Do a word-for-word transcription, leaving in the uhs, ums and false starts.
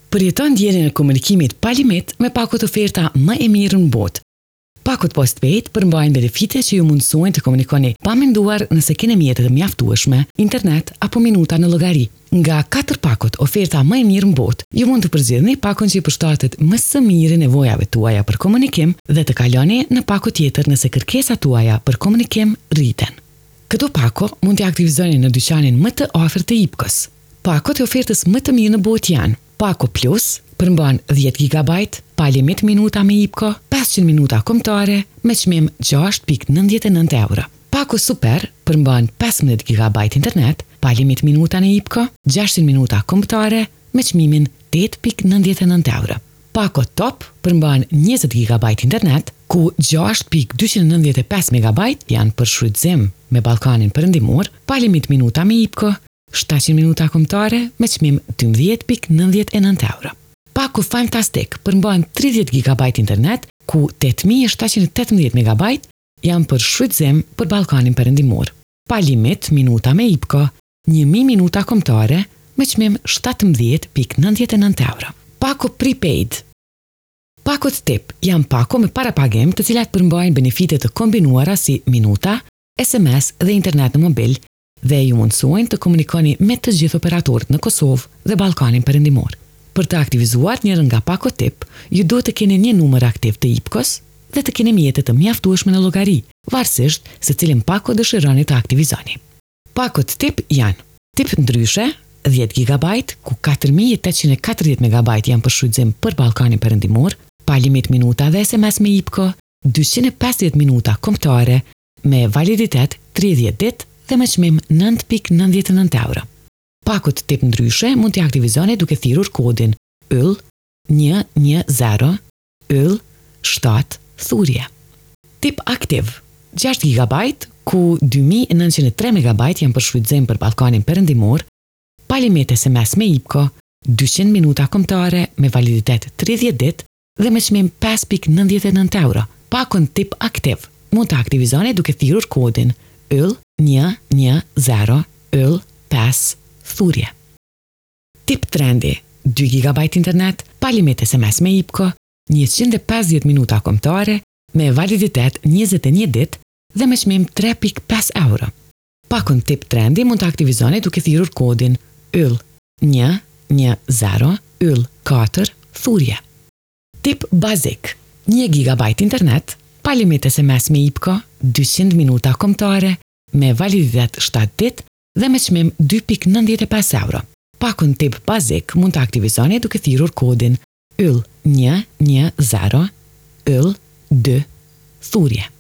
Përjeton ndjenjën e komunikimit pa limit me pakot oferta më e mirë në botë. Pakot postpaid përmbajnë benefite që ju mundsojnë të komunikoni pa menduar nëse keni mjete të mjaftueshme, internet apo minuta në llogari. Nga katër pakot oferta më e mirë në botë, ju mund të përzgjedhni pakon që i përshtatet më së miri nevojave tuaja për komunikim dhe të kaloni në pako tjetër nëse kërkesat tuaja për komunikim rriten. Këto pako mund t'i aktivizoni në dyqanin më të afërt të Ipkos. Pakot e ofertës më të mirë në botë janë Pako Plus, përmban dhjetë gigabajt, pa limit minuta me Ipko, pesëqind minuta kombëtare me çmim gjashtë pikë nëntëdhjetë e nëntë euro. Pako Super, përmban pesëmbëdhjetë gigabajt internet, pa limit minuta në Ipko, gjashtëqind minuta kombëtare me çmimin tetë pikë nëntëdhjetë e nëntë euro. Pako Top, përmban njëzet gigabajt internet, ku gjashtë pikë dyqind e nëntëdhjetë e pesë megabajt janë për shfrytëzim me Ballkanin Perëndimor, pa limit minuta me Ipko, shtatëqind minuta kombëtare me çmim dymbëdhjetë pikë nëntëdhjetë e nëntë euro. Pako Fantastic përmban tridhjetë gigabajt internet, ku tetë mijë e shtatëqind e tetëmbëdhjetë megabajt janë për shfrytëzim për Ballkanin Perëndimor. Pa limit minuta me Ipko, një mijë minuta kombëtare me çmim shtatëmbëdhjetë pikë nëntëdhjetë e nëntë euro. Pako Prepaid. Pakot tip janë pako me parapagim të cilat përmbajnë benefite të kombinuara si minuta, S M S dhe internet në mobil dhe ju mundsojnë të komunikoni me të gjithë operatorët në Kosovë dhe Ballkanin Perëndimor. Për të aktivizuar njërin nga pakot tip, ju duhet të keni një numër aktiv të Ipkos dhe të keni mjete të mjaftueshme në llogari, varësisht se cilin pako dëshironi të aktivizoni. Pakot tip janë tip ndryshe, dhjetë gigabajt, ku katër mijë e tetëqind e katërdhjetë megabajt janë për shfrytëzim për Ballkanin Perëndimor, pa limit minuta dhe S M S me Ipko, dyqind e pesëdhjetë minuta kombëtare me validitet tridhjetë ditë dhe me çmim nëntë pikë nëntëdhjetë e nëntë euro. Pakot tip ndryshe mund t'i aktivizoni duke thirrur kodin yll një një zero yll shtat thurje. Tip aktiv, gjashtë gigabajt, ku dy mijë e nëntëqind e tre megabajt janë për shfrytëzim për Ballkanin Perëndimor, pa limit S M S me Ipko, dyqind minuta kombëtare me validitet tridhjetë ditë dhe me çmim pesë pikë nëntëdhjetë e nëntë euro. Pakon tip aktiv mund të aktivizoni duke thirrur kodin yll një një zero yll pesë thurje. Tip trendi, dy gigabajt internet, pa limit S M S me Ipko, njëqind e pesëdhjetë minuta kombëtare me validitet njëzet e një ditë dhe me çmim tre pikë pesë euro. Pakon tip trendi mund të aktivizoni duke thirrur kodin yll një një zero yll katër thurje. Tip bazik, një gigabajt internet, pa limit S M S me Ipko, dyqind minuta kombëtare me validitet shtatë ditë dhe me çmim dy pikë nëntëdhjetë e pesë euro. Pakon tip bazik mund të aktivizoni duke thirrur kodin yll një një zero yll dy thurje.